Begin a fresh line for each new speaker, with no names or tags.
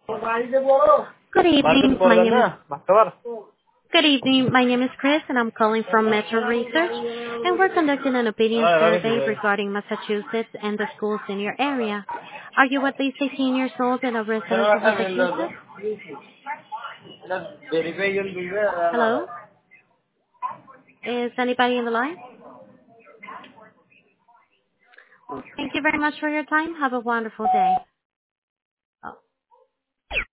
Good evening.
Market
My
for
name is
na. Bakabar.
Good evening. My name is Chris, and I'm calling from Metro Research, and we're conducting an opinion
Rami
survey
Sigal.
regarding Massachusetts and the schools in your area. Are you at least 18 years old and a resident of
Kaya
Massachusetts?
verify yung bill.
Hello? Is anybody in the line? Thank you very much for your time. Have a wonderful day.